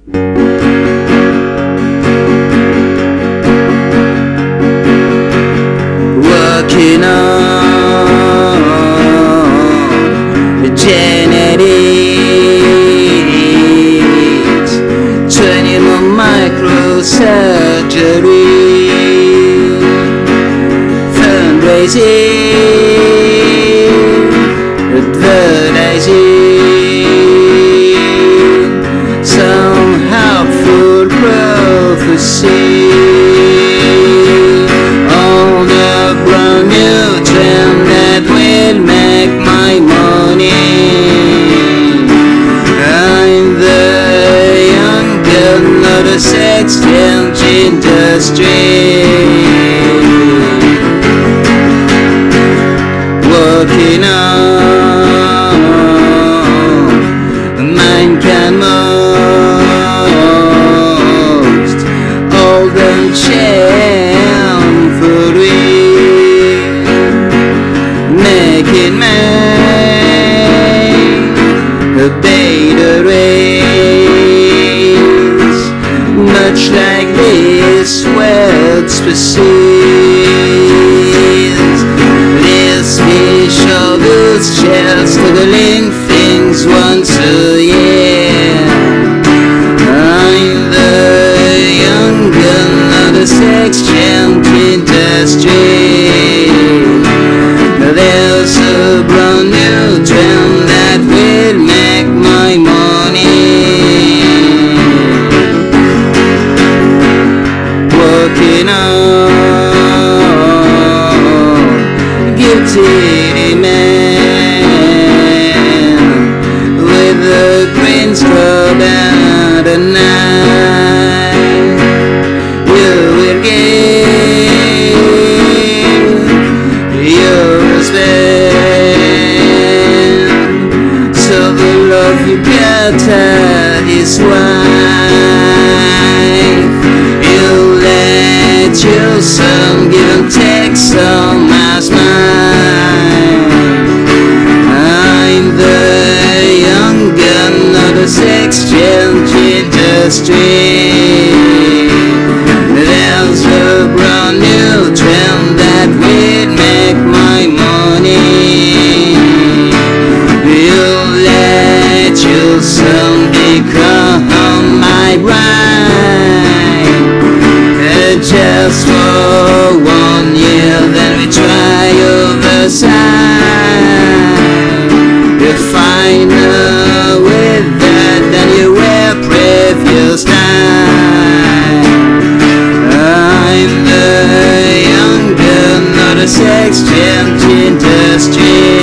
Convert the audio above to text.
Working on genetics, 20 more microsurgery, fundraising, advertising, some helpful prophecy. The sex change industry, working on mankind most old and shamefully, making man a beta race, much like this world's perceived. This fish of those shells smuggling things once a year. I'm the young gun of the sex change industry. There's a brand new trend that will make my money. Working on guilty man with a green scrub and a knife. You will give your husband, so the love you got is wife. You some give and take some as mine. I'm the young gun of the sex change industry. There's a brand new trend that will make my money. You let your son become my bride. Just for 1 year, then we try overside. You find her with that, then you wear previous time. I'm the young girl, not a sex change industry.